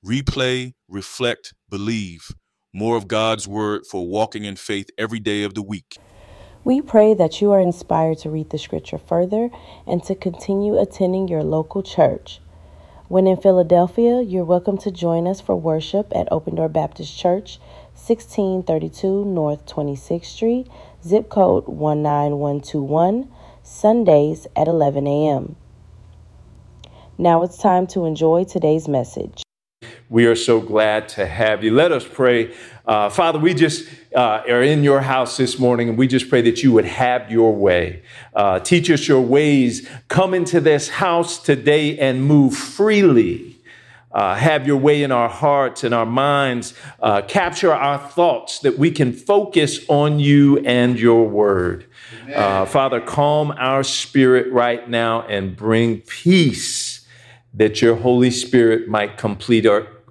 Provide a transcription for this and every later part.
Replay, reflect, believe. More of God's word for walking in faith every day of the week. We pray that you are inspired to read the scripture further and to continue attending your local church. When in Philadelphia, you're welcome to join us for worship at Open Door Baptist Church, 1632 North 26th Street, zip code 19121, Sundays at 11 a.m. Now it's time to enjoy today's message. We are so glad to have you. Let us pray. Father, we just are in your house this morning, and we just pray that you would have your way. Teach us your ways. Come into this house today and move freely. Have your way in our hearts and our minds. Capture our thoughts that we can focus on you and your word. Father, calm our spirit right now and bring peace that your Holy Spirit might complete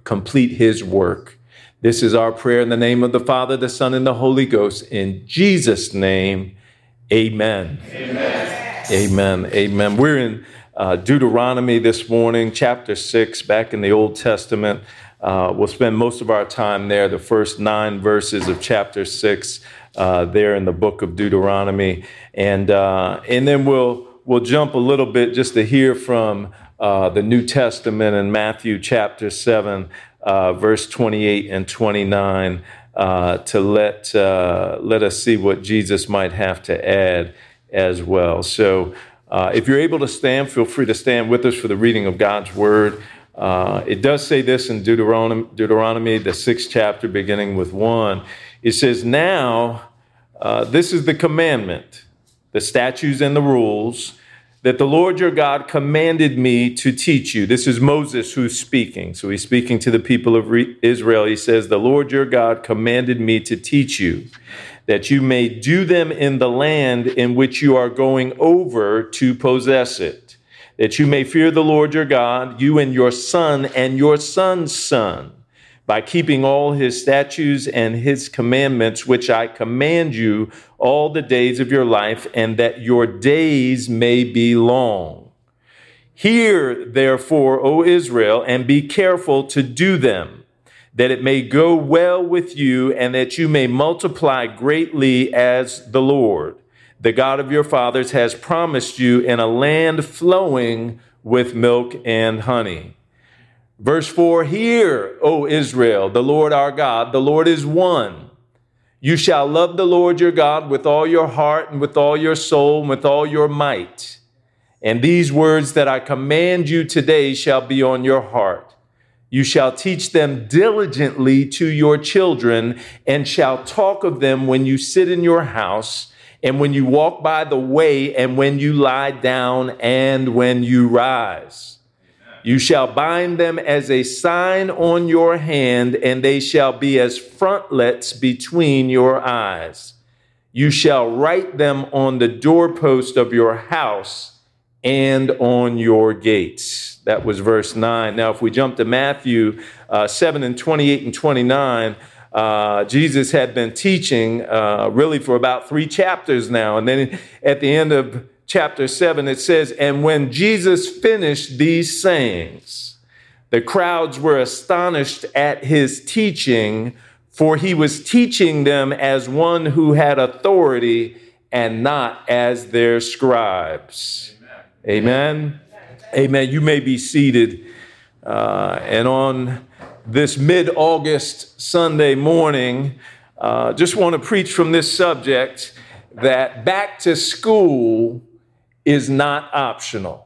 his work. This is our prayer in the name of the Father, the Son, and the Holy Ghost. In Jesus' name, amen. Amen. Amen. Amen. We're in Deuteronomy this morning, chapter 6, back in the Old Testament. We'll spend most of our time there, the first 9 verses of chapter 6, there in the book of Deuteronomy. And then we'll jump a little bit just to hear from the New Testament in Matthew chapter 7, verse 28 and 29, to let us see what Jesus might have to add as well. So if you're able to stand, feel free to stand with us for the reading of God's word. It does say this in Deuteronomy, the 6th chapter, beginning with 1. It says, "Now this is the commandment, the statutes and the rules that the Lord your God commanded me to teach you." This is Moses who's speaking. So he's speaking to the people of Israel. He says, "The Lord your God commanded me to teach you, that you may do them in the land in which you are going over to possess it, that you may fear the Lord your God, you and your son and your son's son, by keeping all his statutes and his commandments, which I command you all the days of your life, and that your days may be long. Hear, therefore, O Israel, and be careful to do them, that it may go well with you, and that you may multiply greatly as the Lord, the God of your fathers, has promised you in a land flowing with milk and honey." Verse 4, "Hear, O Israel, the Lord our God, the Lord is one. You shall love the Lord your God with all your heart and with all your soul and with all your might. And these words that I command you today shall be on your heart. You shall teach them diligently to your children and shall talk of them when you sit in your house and when you walk by the way and when you lie down and when you rise. You shall bind them as a sign on your hand, and they shall be as frontlets between your eyes. You shall write them on the doorpost of your house and on your gates." That was verse 9. Now, if we jump to Matthew 7 and 28 and 29, Jesus had been teaching really for about 3 chapters now. And then at the end of chapter 7, it says, "And when Jesus finished these sayings, the crowds were astonished at his teaching, for he was teaching them as one who had authority and not as their scribes." Amen. Amen. You may be seated. And on this mid-August Sunday morning, just want to preach from this subject, that back to school is not optional.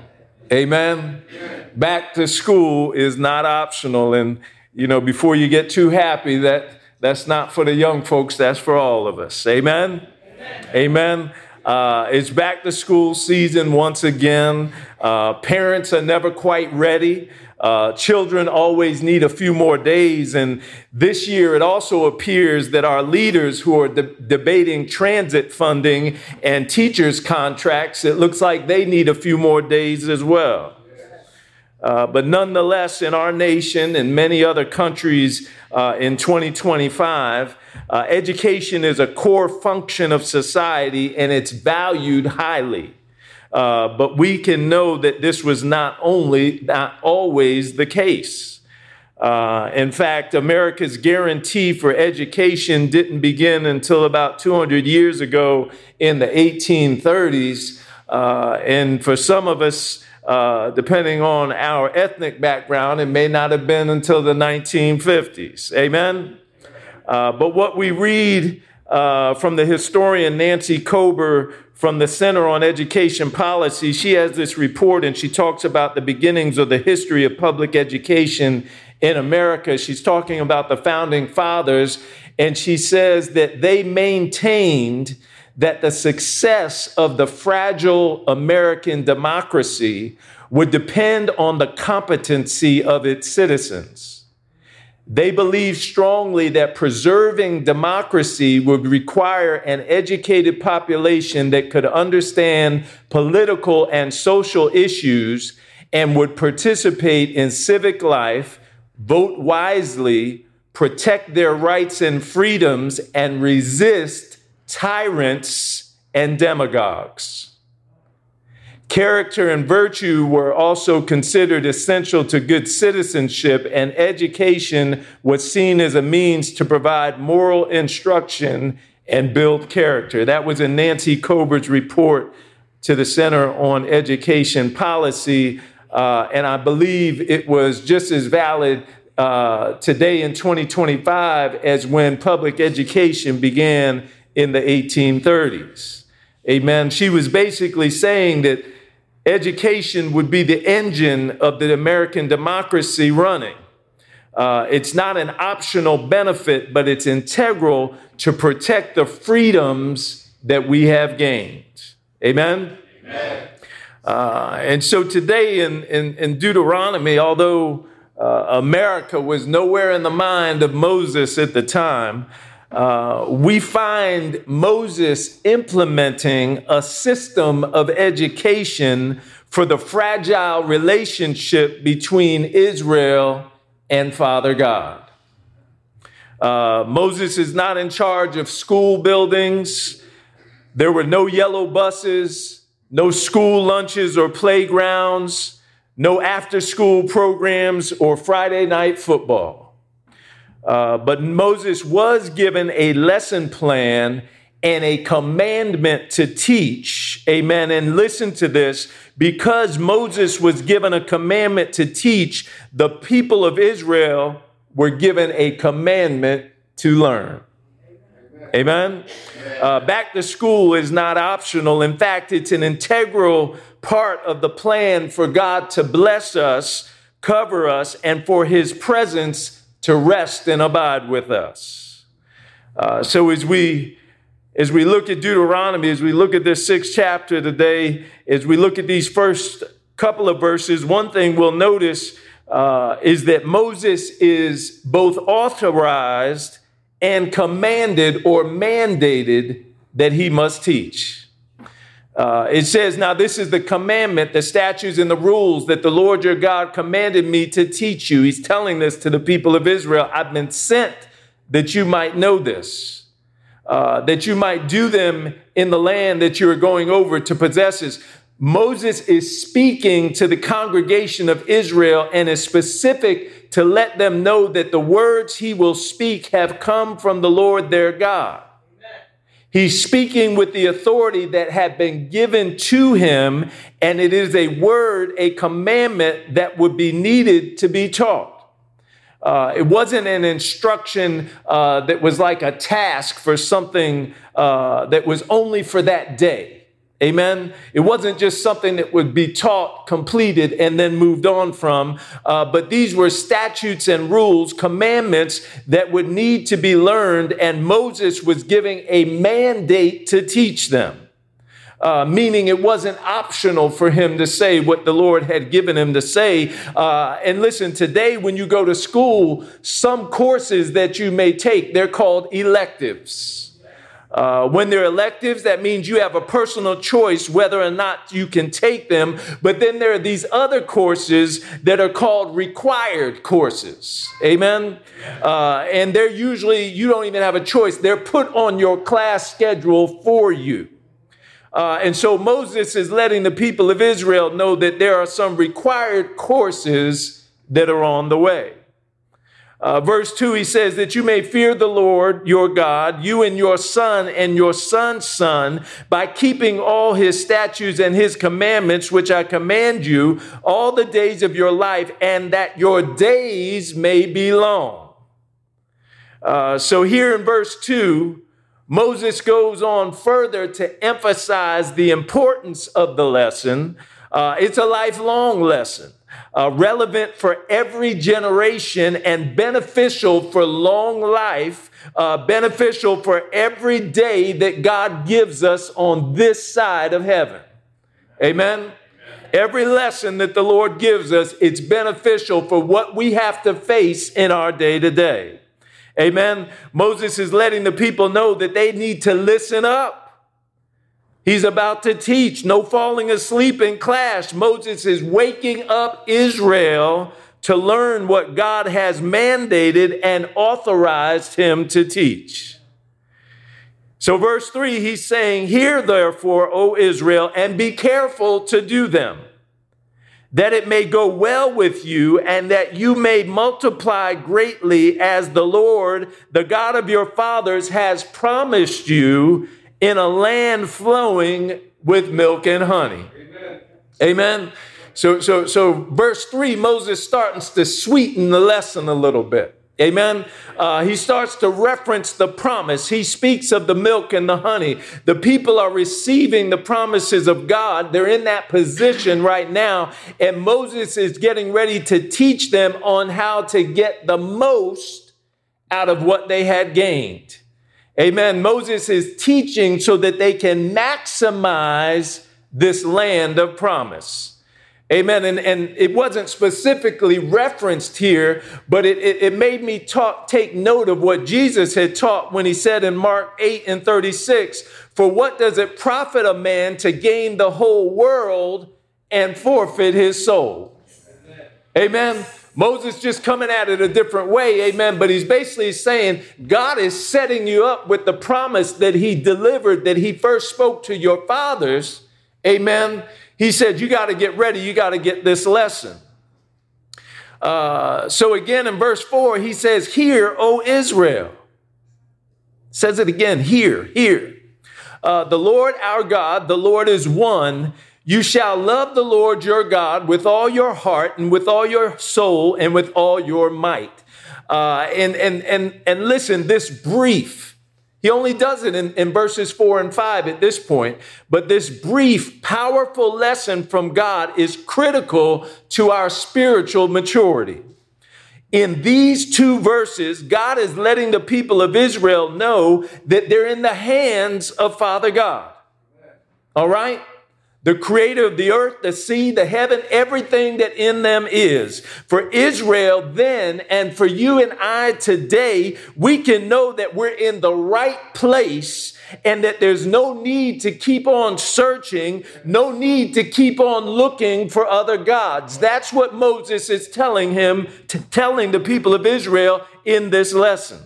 Amen. Back to school is not optional. And, before you get too happy, that's not for the young folks, that's for all of us. Amen. Amen. It's back to school season once again. Parents are never quite ready. Children always need a few more days. And this year, it also appears that our leaders who are debating transit funding and teachers' contracts, it looks like they need a few more days as well. But nonetheless, in our nation and many other countries in 2025, education is a core function of society and it's valued highly. But we can know that this was not always the case. In fact, America's guarantee for education didn't begin until about 200 years ago in the 1830s. And for some of us, depending on our ethnic background, it may not have been until the 1950s. Amen? But what we read from the historian Nancy Kober from the Center on Education Policy, she has this report and she talks about the beginnings of the history of public education in America. She's talking about the founding fathers, and she says that they maintained that the success of the fragile American democracy would depend on the competency of its citizens. They believed strongly that preserving democracy would require an educated population that could understand political and social issues and would participate in civic life, vote wisely, protect their rights and freedoms, and resist tyrants and demagogues. Character and virtue were also considered essential to good citizenship, and education was seen as a means to provide moral instruction and build character. That was in Nancy Kober's report to the Center on Education Policy. And I believe it was just as valid today in 2025 as when public education began in the 1830s. Amen. She was basically saying that education would be the engine of the American democracy running. It's not an optional benefit, but it's integral to protect the freedoms that we have gained. Amen. Amen. And so today in Deuteronomy, although America was nowhere in the mind of Moses at the time, we find Moses implementing a system of education for the fragile relationship between Israel and Father God. Moses is not in charge of school buildings. There were no yellow buses, no school lunches or playgrounds, no after-school programs or Friday night football. But Moses was given a lesson plan and a commandment to teach. Amen. And listen to this. Because Moses was given a commandment to teach, the people of Israel were given a commandment to learn. Amen. Back to school is not optional. In fact, it's an integral part of the plan for God to bless us, cover us, and for his presence to rest and abide with us. So as we look at Deuteronomy, as we look at this 6th chapter today, as we look at these first couple of verses, one thing we'll notice is that Moses is both authorized and commanded or mandated that he must teach. It says, now this is the commandment, the statutes and the rules that the Lord your God commanded me to teach you. He's telling this to the people of Israel. I've been sent that you might know this, that you might do them in the land that you are going over to possess it. Moses is speaking to the congregation of Israel and is specific to let them know that the words he will speak have come from the Lord their God. He's speaking with the authority that had been given to him, and it is a word, a commandment that would be needed to be taught. It wasn't an instruction that was like a task for something that was only for that day. Amen. It wasn't just something that would be taught, completed, and then moved on from. But these were statutes and rules, commandments that would need to be learned. And Moses was giving a mandate to teach them, meaning it wasn't optional for him to say what the Lord had given him to say. And listen, today when you go to school, some courses that you may take, they're called electives. When they're electives, that means you have a personal choice whether or not you can take them. But then there are these other courses that are called required courses. Amen. And they're usually, you don't even have a choice. They're put on your class schedule for you. And so Moses is letting the people of Israel know that there are some required courses that are on the way. Verse 2, he says that you may fear the Lord your God, you and your son and your son's son, by keeping all his statutes and his commandments, which I command you all the days of your life, and that your days may be long. So here in verse 2, Moses goes on further to emphasize the importance of the lesson. It's a lifelong lesson. Relevant for every generation and beneficial for long life, beneficial for every day that God gives us on this side of heaven. Amen? Every lesson that the Lord gives us, it's beneficial for what we have to face in our day to day. Amen? Moses is letting the people know that they need to listen up. He's about to teach, no falling asleep in class. Moses is waking up Israel to learn what God has mandated and authorized him to teach. So verse 3, he's saying, "Hear therefore, O Israel, and be careful to do them, that it may go well with you, and that you may multiply greatly, as the Lord, the God of your fathers, has promised you, in a land flowing with milk and honey." Amen. So verse 3, Moses starts to sweeten the lesson a little bit. Amen. He starts to reference the promise. He speaks of the milk and the honey. The people are receiving the promises of God. They're in that position right now. And Moses is getting ready to teach them on how to get the most out of what they had gained. Amen. Moses is teaching so that they can maximize this land of promise. Amen. And it wasn't specifically referenced here, but it made me take note of what Jesus had taught when he said in Mark 8:36, "For what does it profit a man to gain the whole world and forfeit his soul?" Amen. Moses just coming at it a different way, amen, but he's basically saying God is setting you up with the promise that he delivered, that he first spoke to your fathers, amen. He said, you got to get ready, you got to get this lesson. So again in verse 4, he says, "Hear, O Israel." Says it again, hear. The Lord our God, the Lord is one. You shall love the Lord your God with all your heart and with all your soul and with all your might. And listen, this brief, he only does it in verses 4 and 5 at this point, but this brief, powerful lesson from God is critical to our spiritual maturity. In these two verses, God is letting the people of Israel know that they're in the hands of Father God. All right? The creator of the earth, the sea, the heaven, everything that in them is. For Israel then, and for you and I today, we can know that we're in the right place and that there's no need to keep on searching, no need to keep on looking for other gods. That's what Moses is telling the people of Israel in this lesson.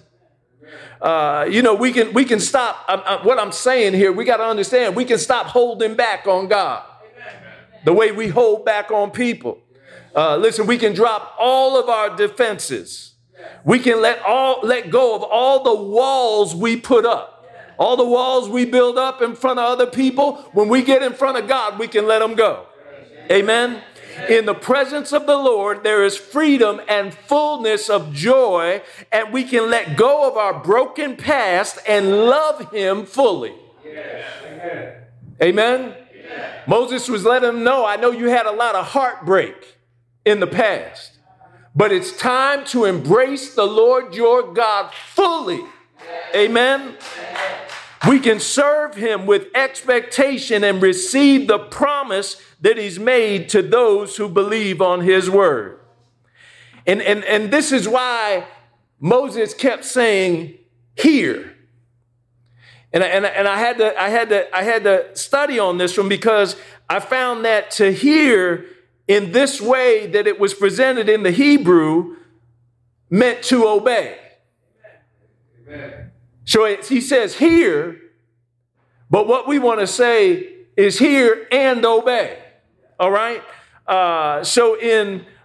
We can stop. What I'm saying here, we got to understand, we can stop holding back on God the way we hold back on people. Listen, we can drop all of our defenses. We can let go of all the walls we put up, all the walls we build up in front of other people. When we get in front of God, we can let them go. Amen. In the presence of the Lord, there is freedom and fullness of joy, and we can let go of our broken past and love him fully. Yes. Amen. Yes. Moses was letting them know, I know you had a lot of heartbreak in the past, but it's time to embrace the Lord your God fully. Amen. We can serve him with expectation and receive the promise that he's made to those who believe on his word. And this is why Moses kept saying, "Hear." And I had to study on this one, because I found that to hear in this way that it was presented in the Hebrew meant to obey. Amen. So he says hear, but what we want to say is hear and obey. All right. So in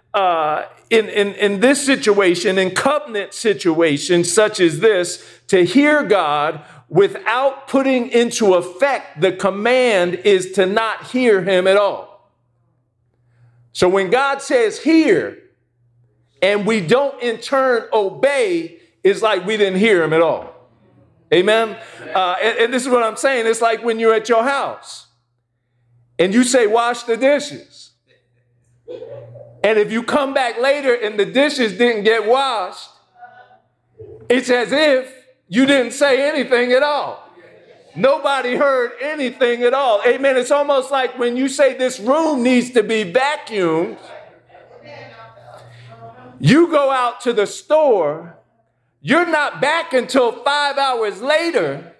in this situation, in covenant situations such as this, to hear God without putting into effect the command is to not hear him at all. So when God says hear and we don't in turn obey, it's like we didn't hear him at all. Amen. And this is what I'm saying. It's like when you're at your house and you say, wash the dishes. And if you come back later and the dishes didn't get washed, it's as if you didn't say anything at all. Nobody heard anything at all. Amen. It's almost like when you say this room needs to be vacuumed, you go out to the store, you're not back until 5 hours later.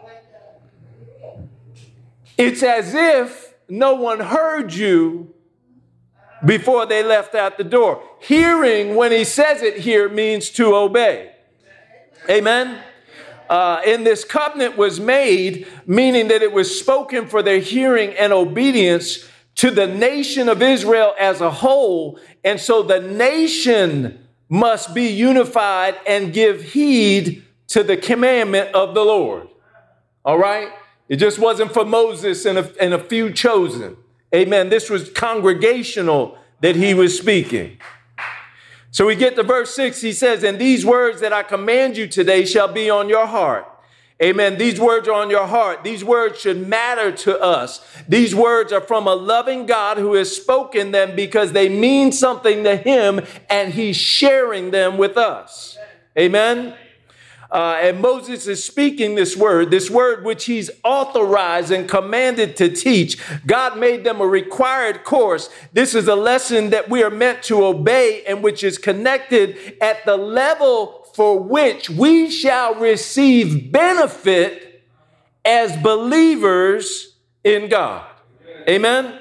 It's as if no one heard you before they left out the door. Hearing, when he says it here, means to obey. Amen. And this covenant was made, meaning that it was spoken for their hearing and obedience to the nation of Israel as a whole. And so the nation must be unified and give heed to the commandment of the Lord. All right? It just wasn't for Moses and a few chosen. Amen. This was congregational that he was speaking. So we get to verse 6. He says, and these words that I command you today shall be on your heart. Amen. These words are on your heart. These words should matter to us. These words are from a loving God who has spoken them because they mean something to him and he's sharing them with us. Amen. And Moses is speaking this word which he's authorized and commanded to teach. God made them a required course. This is a lesson that we are meant to obey and which is connected at the level for which we shall receive benefit as believers in God. Amen.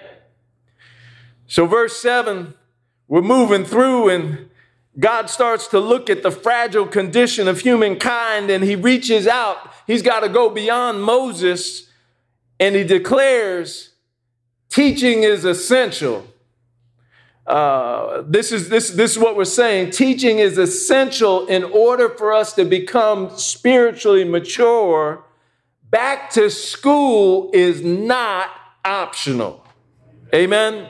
So verse 7, we're moving through and God starts to look at the fragile condition of humankind and he reaches out. He's got to go beyond Moses and he declares teaching is essential. This is what we're saying. Teaching is essential in order for us to become spiritually mature. Back to school is not optional. Amen.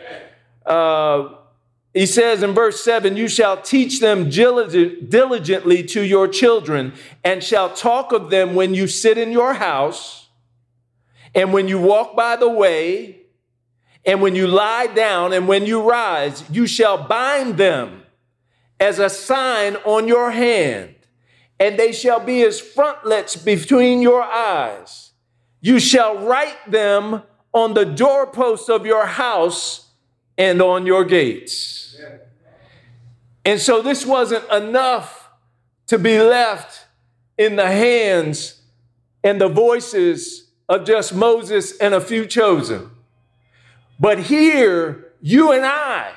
He says in verse 7, you shall teach them diligently to your children and shall talk of them when you sit in your house and when you walk by the way and when you lie down and when you rise. You shall bind them as a sign on your hand and they shall be as frontlets between your eyes. You shall write them on the doorposts of your house and on your gates. And so this wasn't enough to be left in the hands and the voices of just Moses and a few chosen. But here, you and I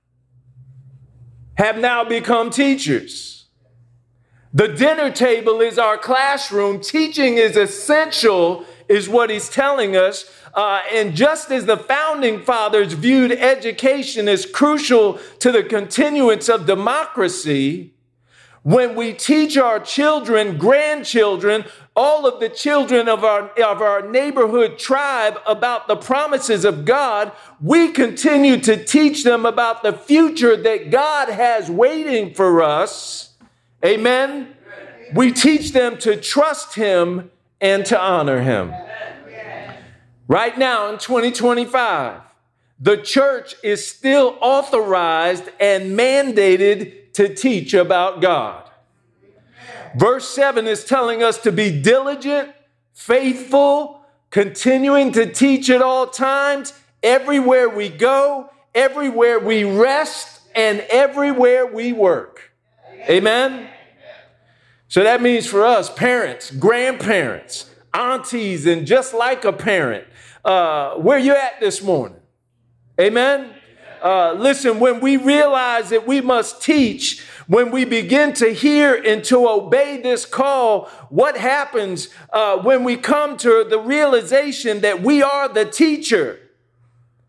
have now become teachers. The dinner table is our classroom. Teaching is essential, is what he's telling us. And just as the founding fathers viewed education as crucial to the continuance of democracy, when we teach our children, grandchildren, all of the children of our neighborhood tribe about the promises of God, we continue to teach them about the future that God has waiting for us. Amen. We teach them to trust him and to honor him. Right now in 2025, the church is still authorized and mandated to teach about God. Verse 7 is telling us to be diligent, faithful, continuing to teach at all times, everywhere we go, everywhere we rest, and everywhere we work. Amen? So that means for us, parents, grandparents, aunties, and just like a parent, where you at this morning? Amen? Listen, when we realize that we must teach, when we begin to hear and to obey this call, what happens when we come to the realization that we are the teacher?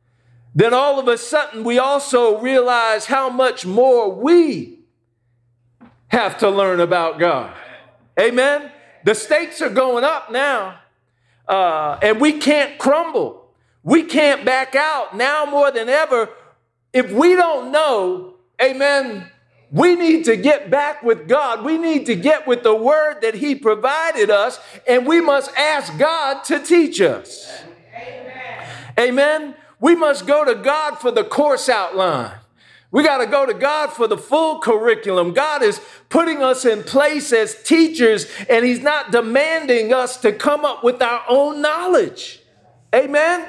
then all of a sudden we also realize how much more we have to learn about God. Amen. The stakes are going up now, and we can't crumble. We can't back out now more than ever. If we don't know, amen, we need to get back with God. We need to get with the word that he provided us, and we must ask God to teach us. Amen. Amen. We must go to God for the course outline. We got to go to God for the full curriculum. God is putting us in place as teachers, and he's not demanding us to come up with our own knowledge. Amen.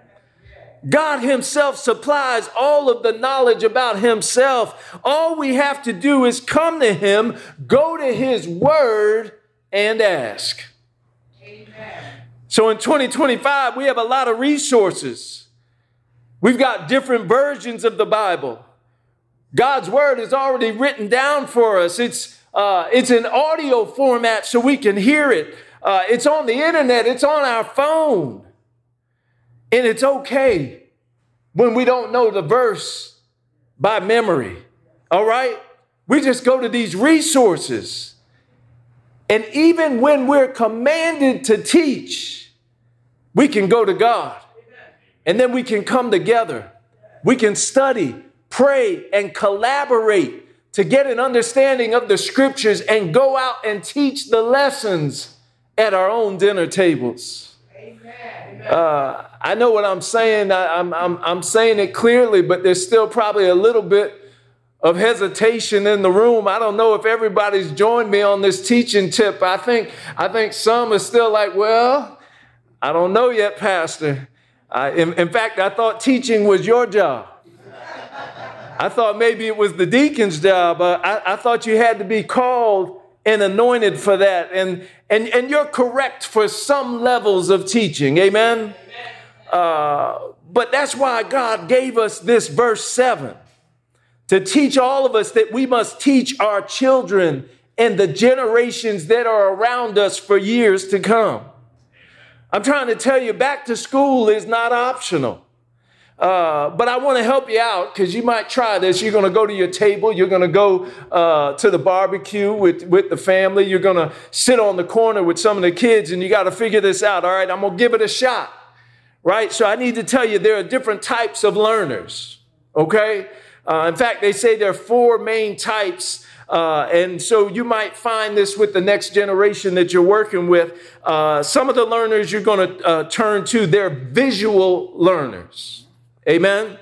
God himself supplies all of the knowledge about himself. All we have to do is come to him, go to his word, and ask. Amen. So in 2025, we have a lot of resources. We've got different versions of the Bible. God's word is already written down for us. It's in audio format so we can hear it. It's on the internet. It's on our phone. And it's okay when we don't know the verse by memory. All right? We just go to these resources. And even when we're commanded to teach, we can go to God. And then we can come together. We can study, pray, and collaborate to get an understanding of the scriptures and go out and teach the lessons at our own dinner tables. I know what I'm saying. I'm saying it clearly, but there's still probably a little bit of hesitation in the room. I don't know if everybody's joined me on this teaching tip. I think some are still like, well, I don't know yet, Pastor. In fact, I thought teaching was your job. I thought maybe it was the deacon's job. I thought you had to be called and anointed for that. And you're correct for some levels of teaching. Amen. But that's why God gave us this verse 7 to teach all of us that we must teach our children and the generations that are around us for years to come. I'm trying to tell you, back to school is not optional. But I want to help you out because you might try this. You're going to go to your table. You're going to go to the barbecue with the family. You're going to sit on the corner with some of the kids, and you got to figure this out. All right, I'm going to give it a shot. Right? So I need to tell you there are different types of learners. Okay? In fact, they say there are 4 main types. And so you might find this with the next generation that you're working with. Some of the learners you're going to turn to, they're visual learners. Amen.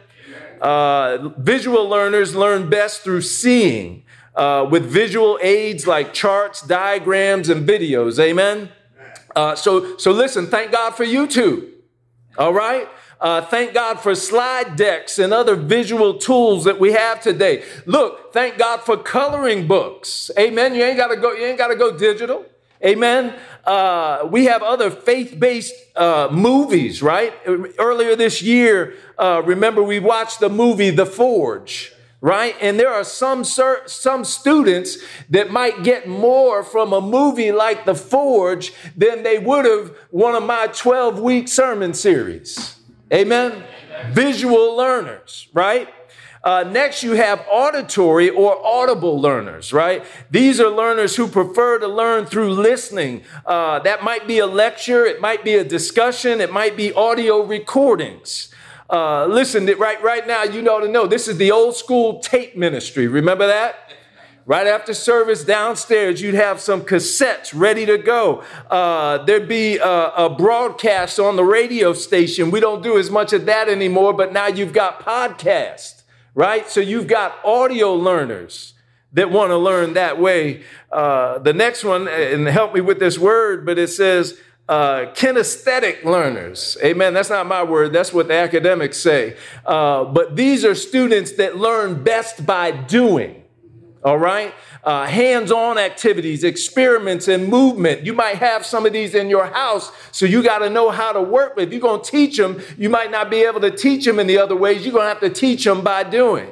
Visual learners learn best through seeing with visual aids like charts, diagrams, and videos. Amen. So listen, thank God for YouTube. All right. Thank God for slide decks and other visual tools that we have today. Look, thank God for coloring books. Amen. You ain't got to go digital. Amen. We have other faith-based movies, right? Earlier this year, remember we watched the movie The Forge, right? And there are some students that might get more from a movie like The Forge than they would have one of my 12-week sermon series. Amen. Visual learners, right? Next, you have auditory or audible learners, right? These are learners who prefer to learn through listening. That might be a lecture. It might be a discussion. It might be audio recordings. Listen, right now, you ought to know this is the old school tape ministry. Remember that? Right after service downstairs, you'd have some cassettes ready to go. There'd be a broadcast on the radio station. We don't do as much of that anymore, but now you've got podcasts, right? So you've got audio learners that want to learn that way. The next one, and help me with this word, but it says kinesthetic learners. Amen. That's not my word. That's what the academics say. But these are students that learn best by doing. All right. Hands-on activities, experiments, and movement. You might have some of these in your house, so you got to know how to work with. If you're going to teach them, you might not be able to teach them in the other ways. You're going to have to teach them by doing.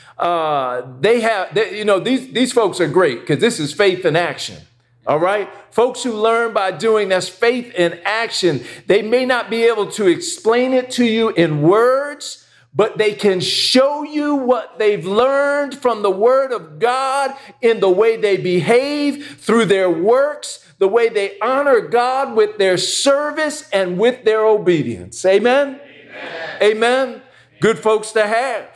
These folks are great because this is faith in action. All right. Folks who learn by doing, that's faith in action. They may not be able to explain it to you in words, but they can show you what they've learned from the Word of God in the way they behave, through their works, the way they honor God with their service and with their obedience. Amen? Amen. Amen. Good folks to have.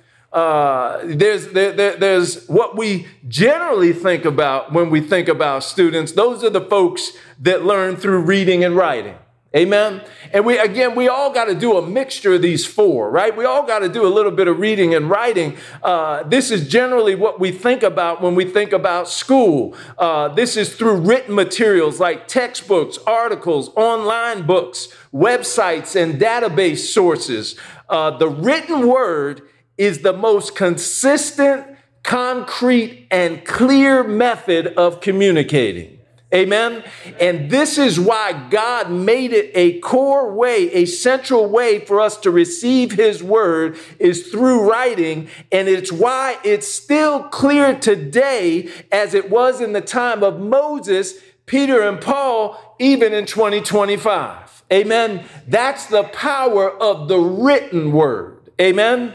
There's what we generally think about when we think about students. Those are the folks that learn through reading and writing. Amen. And we all got to do a mixture of these four, right? We all got to do a little bit of reading and writing. This is generally what we think about when we think about school. This is through written materials like textbooks, articles, online books, websites, and database sources. The written word is the most consistent, concrete, and clear method of communicating. Amen. And this is why God made it a core way, a central way for us to receive his word is through writing. And it's why it's still clear today as it was in the time of Moses, Peter, and Paul, even in 2025. Amen. That's the power of the written word. Amen.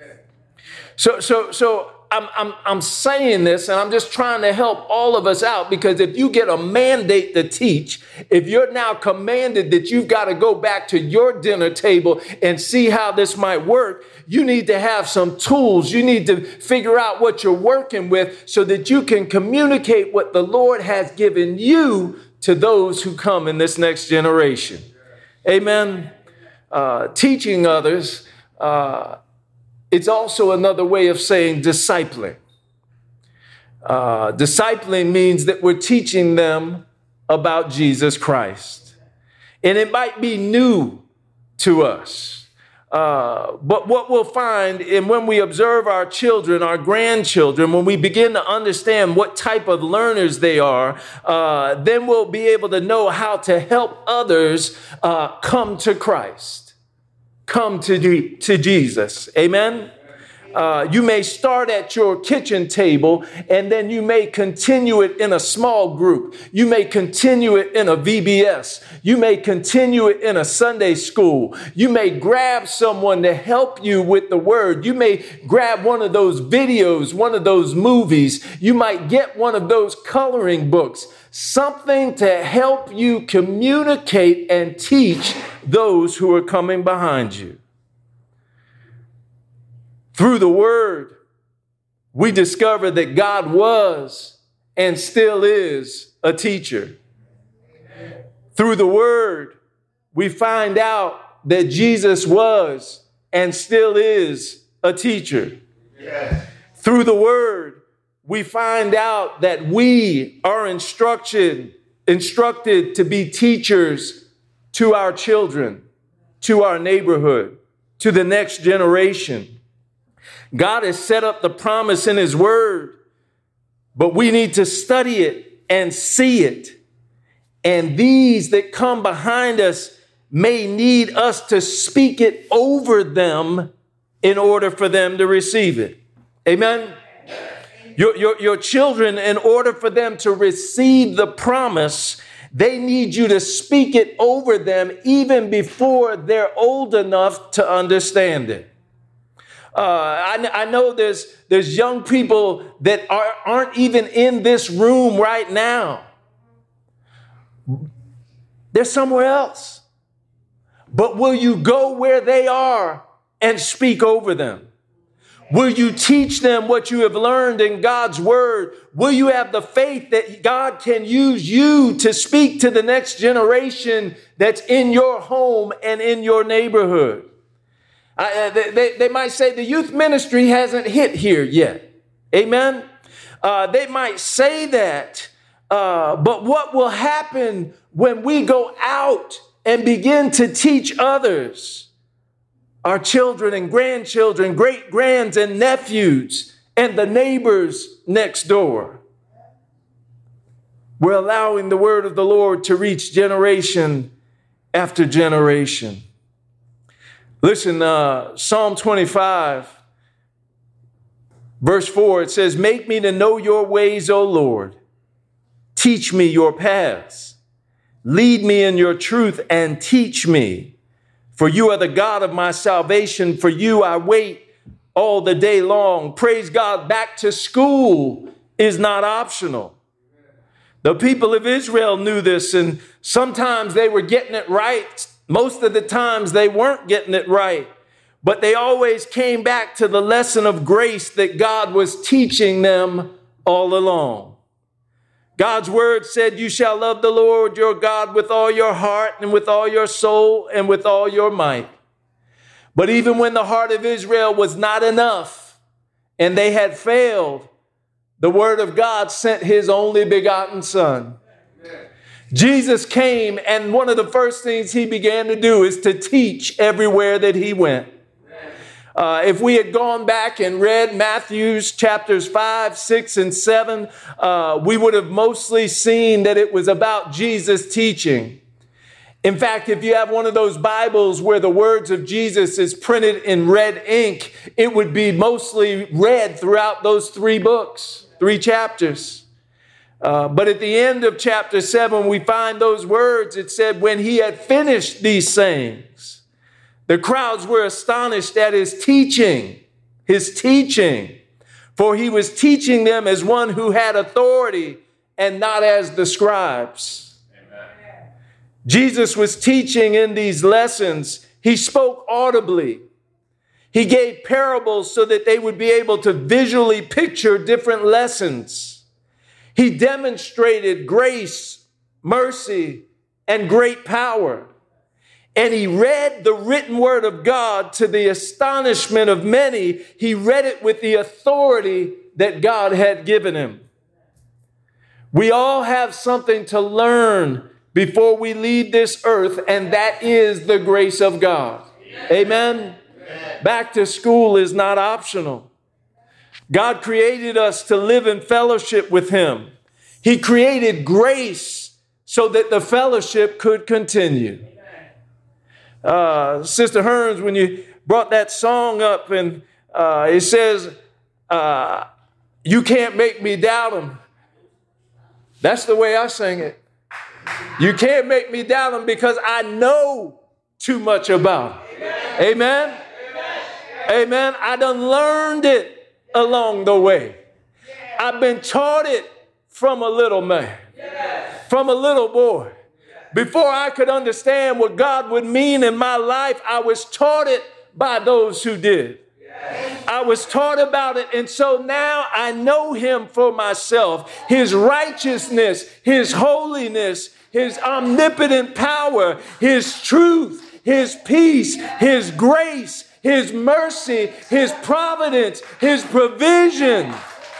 So I'm saying this, and I'm just trying to help all of us out, because if you get a mandate to teach, if you're now commanded that you've got to go back to your dinner table and see how this might work, you need to have some tools. You need to figure out what you're working with so that you can communicate what the Lord has given you to those who come in this next generation. Amen. Teaching others, it's also another way of saying discipling. Discipling means that we're teaching them about Jesus Christ. And it might be new to us. But what we'll find, and when we observe our children, our grandchildren, when we begin to understand what type of learners they are, then we'll be able to know how to help others come to Christ. Come to Jesus. Amen. You may start at your kitchen table, and then you may continue it in a small group. You may continue it in a VBS. You may continue it in a Sunday school. You may grab someone to help you with the word. You may grab one of those videos, one of those movies. You might get one of those coloring books, something to help you communicate and teach those who are coming behind you. Through the word, we discover that God was and still is a teacher. Through the word, we find out that Jesus was and still is a teacher. Yes. Through the word, we find out that we are instructed to be teachers to our children, to our neighborhood, to the next generation. God has set up the promise in his word, but we need to study it and see it. And these that come behind us may need us to speak it over them in order for them to receive it. Amen. Your children, in order for them to receive the promise, they need you to speak it over them even before they're old enough to understand it. I know there's young people that aren't even in this room right now. They're somewhere else. But will you go where they are and speak over them? Will you teach them what you have learned in God's word? Will you have the faith that God can use you to speak to the next generation that's in your home and in your neighborhood? They might say the youth ministry hasn't hit here yet. Amen. They might say that. But what will happen when we go out and begin to teach others? Our children and grandchildren, great-grands and nephews, and the neighbors next door. We're allowing the word of the Lord to reach generation after generation. Listen, Psalm 25, verse 4, it says, "Make me to know your ways, O Lord. Teach me your paths. Lead me in your truth and teach me. For you are the God of my salvation. For you I wait all the day long. Praise God, back to school is not optional. The people of Israel knew this, and sometimes they were getting it right. Most of the times they weren't getting it right. But they always came back to the lesson of grace that God was teaching them all along. God's word said, you shall love the Lord your God with all your heart and with all your soul and with all your might. But even when the heart of Israel was not enough and they had failed, the word of God sent his only begotten son. Jesus came, and one of the first things he began to do is to teach everywhere that he went. If we had gone back and read Matthew's chapters 5, 6, and 7, we would have mostly seen that it was about Jesus teaching. In fact, if you have one of those Bibles where the words of Jesus is printed in red ink, it would be mostly read throughout those 3 books, 3 chapters. But at the end of chapter 7, we find those words. It said, when he had finished these sayings, the crowds were astonished at his teaching, for he was teaching them as one who had authority and not as the scribes. Amen. Jesus was teaching in these lessons. He spoke audibly. He gave parables so that they would be able to visually picture different lessons. He demonstrated grace, mercy, and great power. And he read the written word of God to the astonishment of many. He read it with the authority that God had given him. We all have something to learn before we leave this earth, and that is the grace of God. Amen? Back to school is not optional. God created us to live in fellowship with him. He created grace so that the fellowship could continue. Sister Hearns, when you brought that song up, and it says, you can't make me doubt him. That's the way I sing it. You can't make me doubt him because I know too much about him. Amen? Amen? Amen. I done learned it along the way. I've been taught it from a little man, from a little boy. Before I could understand what God would mean in my life, I was taught it by those who did. I was taught about it, and so now I know him for myself. His righteousness, his holiness, his omnipotent power, his truth, his peace, his grace, his mercy, his providence, his provision.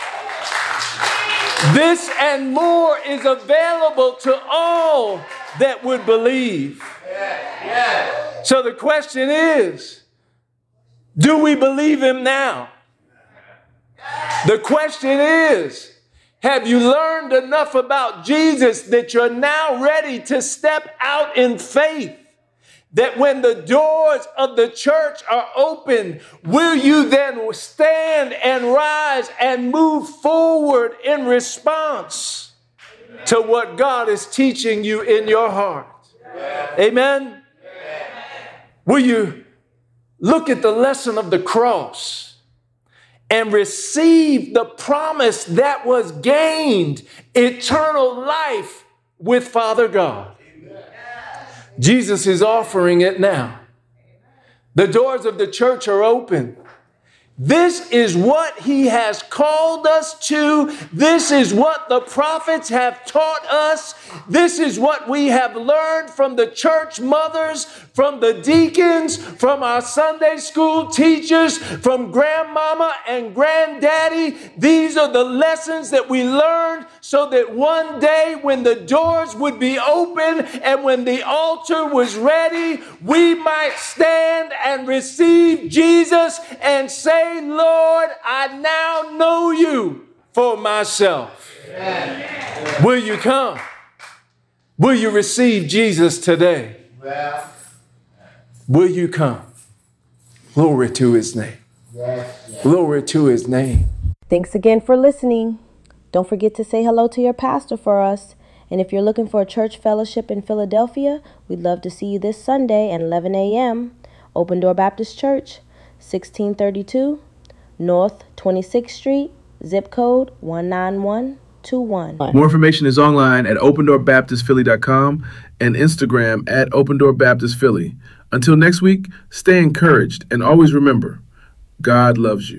This and more is available to all that would believe. So the question is, do we believe him now? The question is, have you learned enough about Jesus that you're now ready to step out in faith? That when the doors of the church are open, will you then stand and rise and move forward in response to what God is teaching you in your heart? Amen? Will you look at the lesson of the cross and receive the promise that was gained, eternal life with Father God? Jesus is offering it now. The doors of the church are open. This is what he has called us to. This is what the prophets have taught us. This is what we have learned from the church mothers, from the deacons, from our Sunday school teachers, from grandmama and granddaddy. These are the lessons that we learned so that one day when the doors would be open and when the altar was ready, we might stand and receive Jesus and say, Lord, I now know you for myself. Amen. Will you come? Will you receive Jesus today? Well, will you come? Glory to his name. Yes. Glory to his name. Thanks again for listening. Don't forget to say hello to your pastor for us. And if you're looking for a church fellowship in Philadelphia, we'd love to see you this Sunday at 11 a.m. Open Door Baptist Church, 1632 North 26th Street, zip code 19121. More information is online at opendoorbaptistphilly.com and Instagram at opendoorbaptistphilly. Until next week, stay encouraged and always remember, God loves you.